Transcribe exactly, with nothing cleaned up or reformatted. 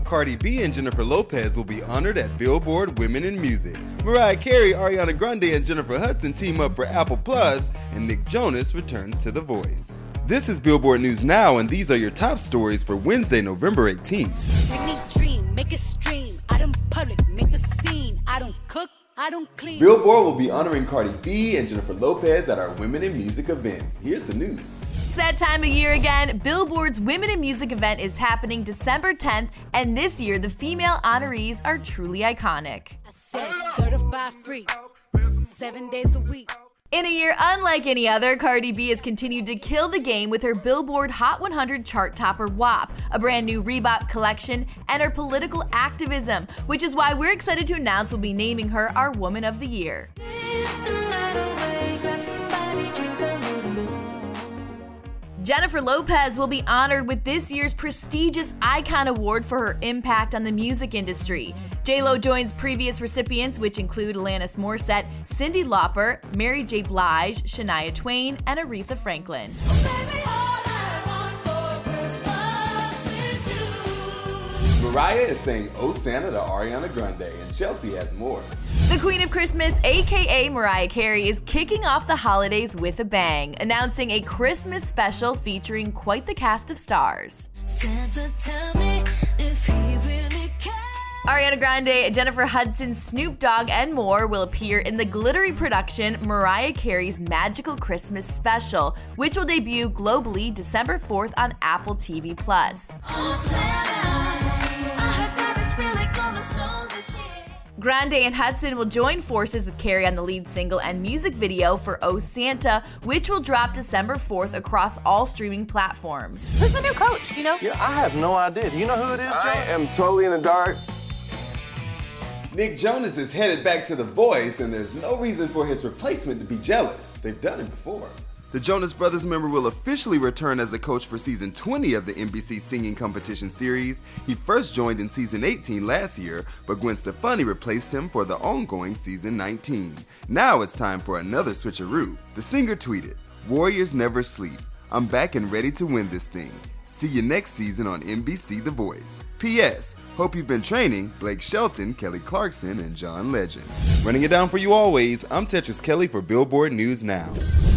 Cardi B and Jennifer Lopez will be honored at Billboard Women in Music. Mariah Carey, Ariana Grande, and Jennifer Hudson team up for Apple Plus, and Nick Jonas returns to The Voice. This is Billboard News Now, and these are your top stories for Wednesday, November eighteenth. Make me dream, make it stream. I don't public, make the scene. I don't cook, I don't clean. Billboard will be honoring Cardi B and Jennifer Lopez at our Women in Music event. Here's the news. It's that time of year again. Billboard's Women in Music event is happening December tenth, and this year the female honorees are truly iconic. I said certified free, seven days a week. In a year unlike any other, Cardi B has continued to kill the game with her Billboard Hot one hundred chart topper W A P, a brand new Reebok collection, and her political activism, which is why we're excited to announce we'll be naming her our Woman of the Year. Jennifer Lopez will be honored with this year's prestigious Icon Award for her impact on the music industry. J Lo joins previous recipients, which include Alanis Morissette, Cyndi Lauper, Mary J. Blige, Shania Twain, and Aretha Franklin. Mariah is saying "Oh Santa" to Ariana Grande, and Chelsea has more. The Queen of Christmas, aka Mariah Carey, is kicking off the holidays with a bang, announcing a Christmas special featuring quite the cast of stars. Santa, tell me if he really cares. Ariana Grande, Jennifer Hudson, Snoop Dogg, and more will appear in the glittery production Mariah Carey's Magical Christmas Special, which will debut globally December fourth on Apple T V plus. Oh, Santa, I heard that it's really gonna snow this year. Grande and Hudson will join forces with Carey on the lead single and music video for Oh Santa, which will drop December fourth across all streaming platforms. Who's the new coach, you know? Yeah, I have no idea. Do you know who it is, Joe? I am totally in the dark. Nick Jonas is headed back to The Voice, and there's no reason for his replacement to be jealous. They've done it before. The Jonas Brothers member will officially return as a coach for season twenty of the N B C Singing Competition series. He first joined in season eighteen last year, but Gwen Stefani replaced him for the ongoing season nineteen. Now it's time for another switcheroo. The singer tweeted, "Warriors never sleep. I'm back and ready to win this thing. See you next season on N B C The Voice. P S. Hope you've been training Blake Shelton, Kelly Clarkson, and John Legend." Running it down for you always, I'm Tetris Kelly for Billboard News Now.